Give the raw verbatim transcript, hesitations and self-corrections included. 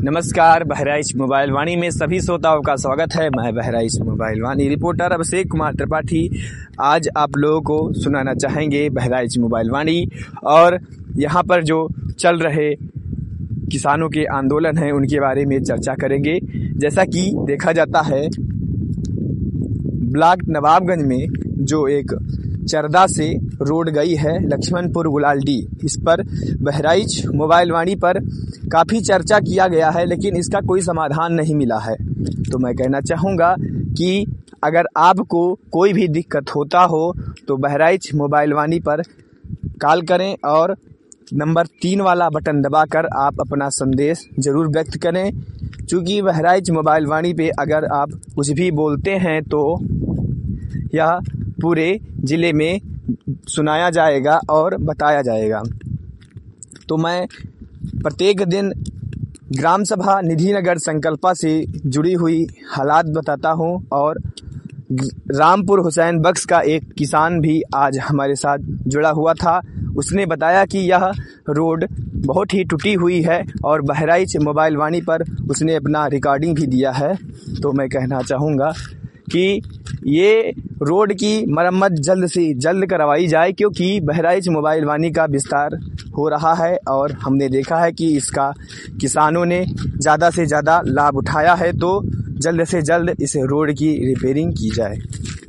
नमस्कार, बहराइच मोबाइल वाणी में सभी श्रोताओं का स्वागत है। मैं बहराइच मोबाइल वाणी रिपोर्टर अभिषेक कुमार त्रिपाठी आज आप लोगों को सुनाना चाहेंगे बहराइच मोबाइल वाणी और यहाँ पर जो चल रहे किसानों के आंदोलन हैं उनके बारे में चर्चा करेंगे। जैसा कि देखा जाता है, ब्लॉक नवाबगंज में जो एक चरदा से रोड गई है लक्ष्मणपुर गुलालडी, इस पर बहराइच मोबाइल वाणी पर काफ़ी चर्चा किया गया है, लेकिन इसका कोई समाधान नहीं मिला है। तो मैं कहना चाहूँगा कि अगर आपको कोई भी दिक्कत होता हो तो बहराइच मोबाइल वाणी पर कॉल करें और नंबर तीन वाला बटन दबाकर आप अपना संदेश ज़रूर व्यक्त करें, क्योंकि बहराइच मोबाइल वाणी पे अगर आप कुछ भी बोलते हैं तो यह पूरे ज़िले में सुनाया जाएगा और बताया जाएगा। तो मैं प्रत्येक दिन ग्राम सभा निधिनगर संकल्पा से जुड़ी हुई हालात बताता हूं और रामपुर हुसैन बख्श का एक किसान भी आज हमारे साथ जुड़ा हुआ था। उसने बताया कि यह रोड बहुत ही टूटी हुई है और बहराइच मोबाइल वाणी पर उसने अपना रिकॉर्डिंग भी दिया है। तो मैं कहना चाहूँगा कि ये रोड की मरम्मत जल्द से जल्द करवाई जाए, क्योंकि बहराइच मोबाइल वाणी का विस्तार हो रहा है और हमने देखा है कि इसका किसानों ने ज़्यादा से ज़्यादा लाभ उठाया है। तो जल्द से जल्द इस रोड की रिपेयरिंग की जाए।